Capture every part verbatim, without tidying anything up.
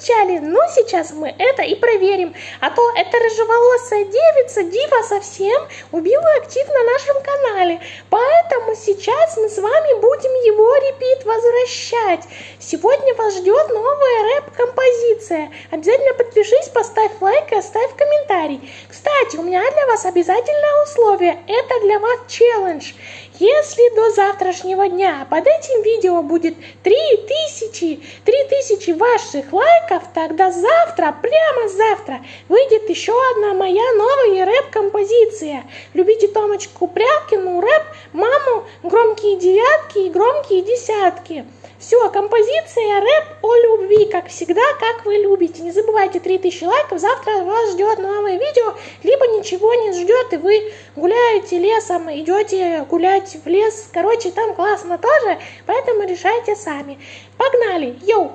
кричали. Ну, сейчас мы это и проверим. А то эта рыжеволосая девица, дива совсем, убила актив на нашем канале. Поэтому сейчас мы с вами будем его репит возвращать. Сегодня вас ждет новая рэп-композиция. Обязательно подпишись, поставь лайк и оставь комментарий. Кстати, у меня для вас обязательное условие. Это для вас челлендж. Если до завтрашнего дня под этим видео будет три тысячи, три тысячи ваших лайков, тогда завтра, прямо завтра, выйдет еще одна моя новая рэп-композиция. Любите Томочку Прялкину, рэп, маму, громкие девятки и громкие десятки. Все, композиция рэп о любви, как всегда, как вы любите. Не забывайте, три тысячи лайков, завтра вас ждет новое видео, либо ничего не ждет, и вы гуляете лесом, идете гулять в лес. Короче, там классно тоже, поэтому решайте сами. Погнали, йоу!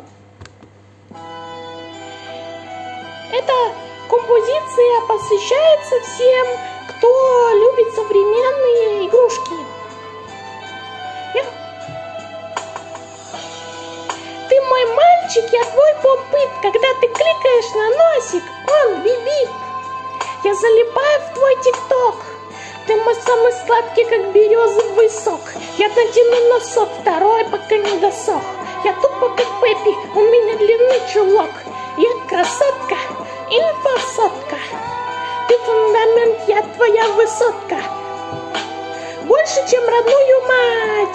Эта композиция посвящается всем, кто любит современные игрушки. Ты мой мальчик, я твой попыт. Когда ты кликаешь на носик, он бибип. Я залипаю в твой тикток. Ты мой самый сладкий, как березовый сок. Я натяну носок, второй пока не досох. Я тупо как Пеппи, у меня длинный чулок. Я красотка, инфосотка. Ты фундамент, я твоя высотка. Больше, чем родную мать.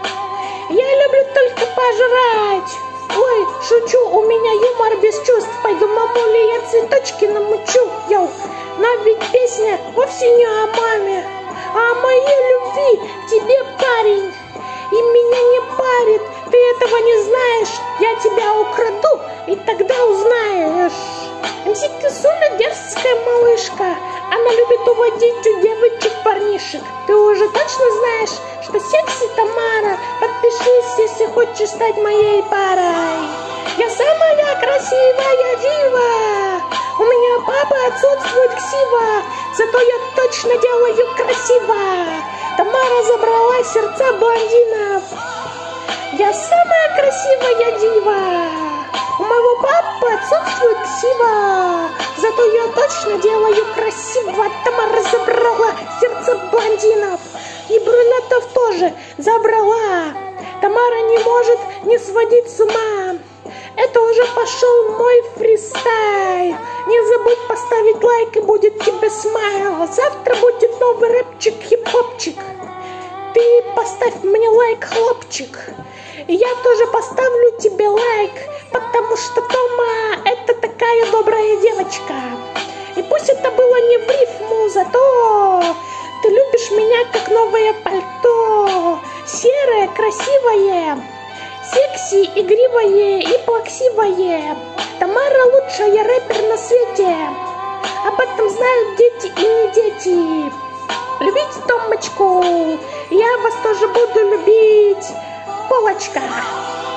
Я люблю только пожрать. Ой, шучу, у меня юмор без чувств. Пойду, мамуля, я цветочки намучу. Йоу, но ведь песня вовсе не о маме, а о моей любви к тебе, парень. И меня не парит, ты этого не знаешь. Я тебя украду, и тогда узнаешь. эм си Кисуля дерзкая малышка. Она любит уводить у девочек парнишек. Ты уже точно знаешь, что секси Тамара. Подпишись, если хочешь стать моей парой. Я самая красивая дива. У меня папа отсутствует ксива, зато я точно делаю красиво. Тамара забрала сердца блондинов. Я самая красивая дива. У моего папы отсутствует ксива, зато я точно делаю красиво. Тамара забрала сердца блондинов. И брюнетов тоже забрала. Тамара не может не сводить с ума. Это уже пошел мой фристайл. Не забудь поставить лайк, и будет тебе смайл. Завтра будет новый рэпчик, хип-хопчик. Ты поставь мне лайк, хлопчик. И я тоже поставлю тебе лайк, потому что Тома это такая добрая девочка. И пусть это было не в рифму, зато ты любишь меня как новое пальто. Серое, красивое, секси, игривое и плаксивое. Тамара лучшая рэпер на свете. Об этом знают дети и не дети. Любите Томочку, я вас тоже буду любить. Полочка.